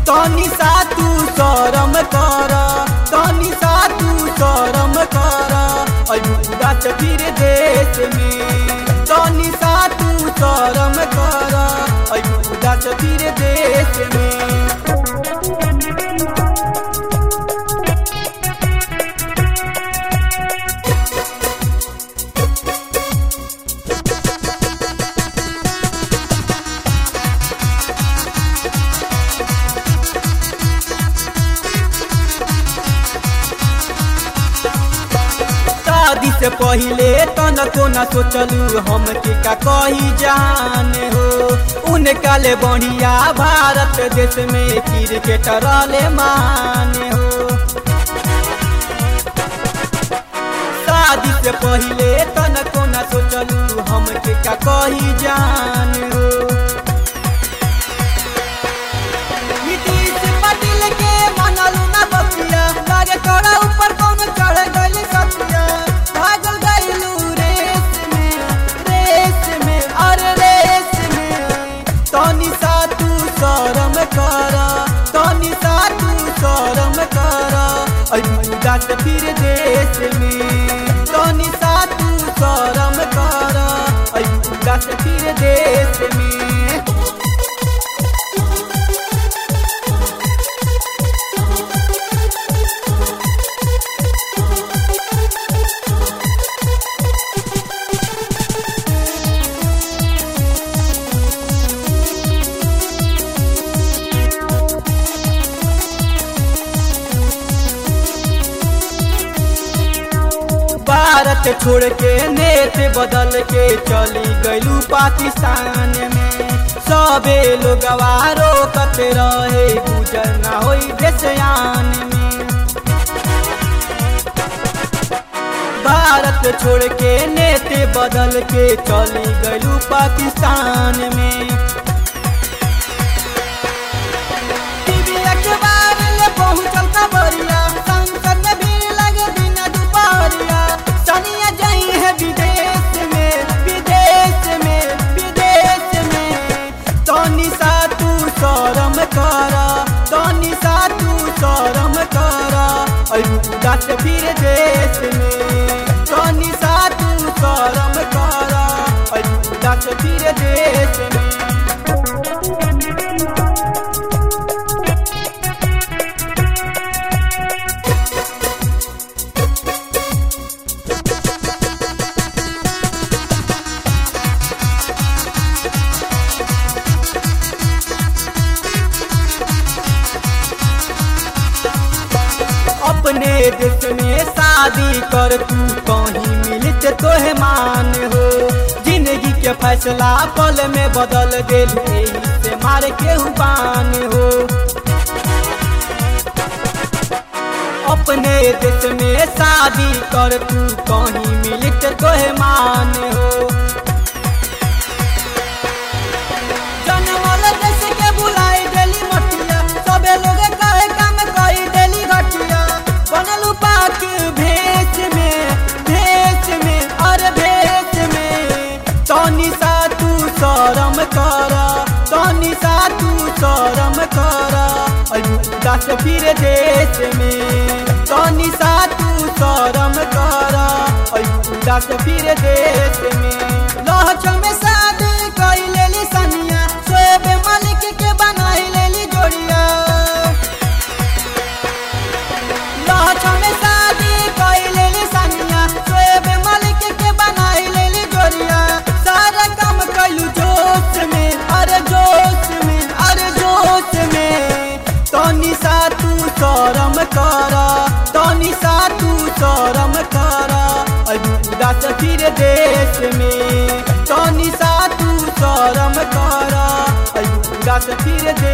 तनी सा तू शरम कर, तनी सा तू शरम कर, उदास फिर देश में। तनी सा तू शरम कर, उदास फिर देश में। शादी से पहले तनको न सोचलू हम के का कही जान हो। उनका ले बढ़िया भारत देश में क्रिकेटर ले माने हो। शादी से पहले तनको न सोचलू हम के का कही जान हो। नीतीश पाटिल के मनलू ना बतिया, लागे तोरा ऊपर कौन चढ़ गइल सतिया। भागल गइलू रेस में, रेस में, अरे रेस में। तनी सा तू शरम कर, तनी सा तू शरम कर, उदास फिर देश में। तनी सा तू शरम कर, उदास फिर देश में। भारत छोड़ के नेत बदल के चली गइलू पाकिस्तान में। सबे लोगवा रोकत रहे गुजर ना होई देशयान में। भारत छोड़ के नेत बदल के चली गइलू पाकिस्तान में। टीवी अखबार ले पहुंचल खबरिया, संसद में भीड़ लगे दिन दुपहरिया। सनिया जाई है विदेश में, विदेश में, विदेश में। तनी सा तू शरम कर, तनी सा तू शरम कर, उदास फिर देश में। तनी सा तू शरम कर, उदास फिर देश में। अपने देश में शादी कर तू कहीं मिलत तोहे मान हो। जिंदगी के फैसला पल में बदल दे, से मार के हुबान हो। अपने देश में शादी कर तू कहीं मिलत तोहे मान हो। जनमल देश के बुलाई देली मटिया, सबे लोग कहे काम कही देली घटिया। बनलू पाक भेष में, भेष में, अरे भेष में। तनी सा तू शरम कर, तनी सा तू शरम कर, उदास फिर देश में। तनी सा तू शरम कर, उदास फिर देश में। लहचल में शादी कई लेली सनिया, शोएब मलिक के बनाई लेली जोड़िया। लहचल में शादी कई लेली सनिया, शोएब मलिक के बनाई लेली जोड़िया। सारा काम कइलू जोश में, अरे जोश में, अरे जोश में। तनी सा तू शरम कर, तनी सा तू शरम कर, उदास फिर देश में। तनी सा तू शरम कर, उदास फिर